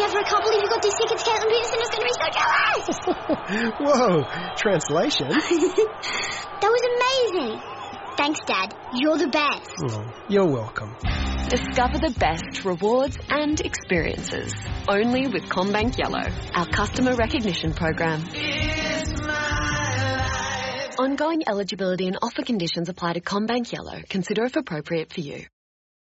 out for a couple if you got these tickets. Caitlin Peterson is going to be so jealous. Whoa, translation? That was amazing. Thanks, Dad. You're the best. Oh, you're welcome. Discover the best rewards and experiences only with CommBank Yellow, our customer recognition program. Ongoing eligibility and offer conditions apply to CommBank Yellow. Consider if appropriate for you.